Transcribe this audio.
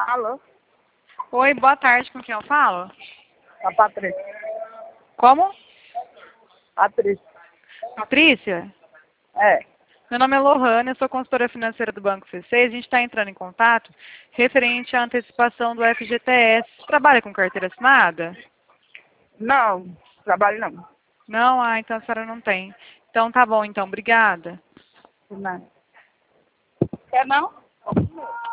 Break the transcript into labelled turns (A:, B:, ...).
A: Alô?
B: Oi, boa tarde, com quem eu falo?
A: A Patrícia.
B: Como?
A: Patrícia.
B: Patrícia?
A: É.
B: Meu nome é Lohane, eu sou consultora financeira do Banco C6. A gente está entrando em contato referente à antecipação do FGTS. Você trabalha com carteira assinada?
A: Não, trabalho não.
B: Não? Ah, então a senhora não tem. Então tá bom, então. Obrigada.
A: Não. Quer não?